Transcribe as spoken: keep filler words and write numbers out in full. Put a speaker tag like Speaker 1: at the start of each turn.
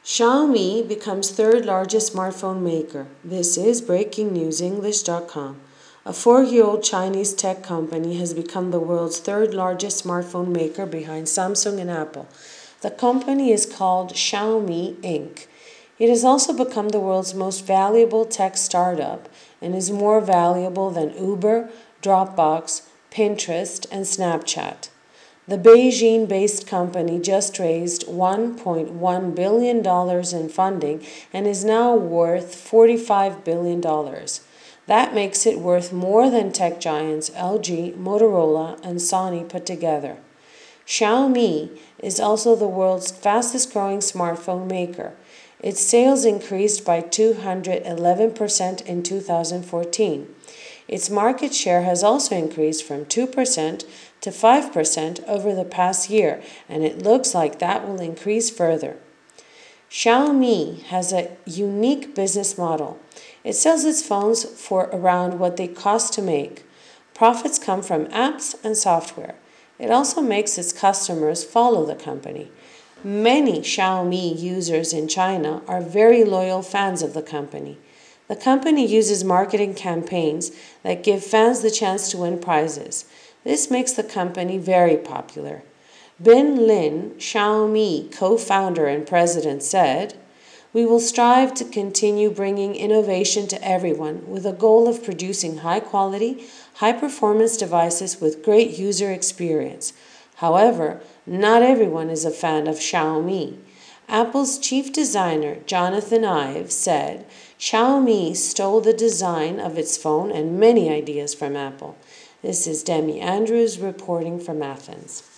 Speaker 1: Xiaomi becomes third largest smartphone maker. This is breaking news english dot com. A four-year-old Chinese tech company has become the world's third largest smartphone maker behind Samsung and Apple. The company is called Xiaomi Incorporated. It has also become the world's most valuable tech startup and is more valuable than Uber, Dropbox, Pinterest, and Snapchat. The Beijing-based company just raised one point one billion dollars in funding and is now worth forty-five billion dollars. That makes it worth more than tech giants L G, Motorola, and Sony put together. Xiaomi is also the world's fastest-growing smartphone maker. Its sales increased by two hundred eleven percent in two thousand fourteen. Its market share has also increased from two percent to five percent over the past year, and it looks like that will increase further. Xiaomi has a unique business model. It sells its phones for around what they cost to make. Profits come from apps and software. It also makes its customers follow the company. Many Xiaomi users in China are very loyal fans of the company. The company uses marketing campaigns that give fans the chance to win prizes. This makes the company very popular. Bin Lin, Xiaomi co-founder and president, said, "We will strive to continue bringing innovation to everyone with a goal of producing high-quality, high-performance devices with great user experience. However, not everyone is a fan of Xiaomi." Apple's chief designer, Jonathan Ive, said, "Xiaomi stole the design of its phone and many ideas from Apple." This is Demi Andrews reporting from Athens.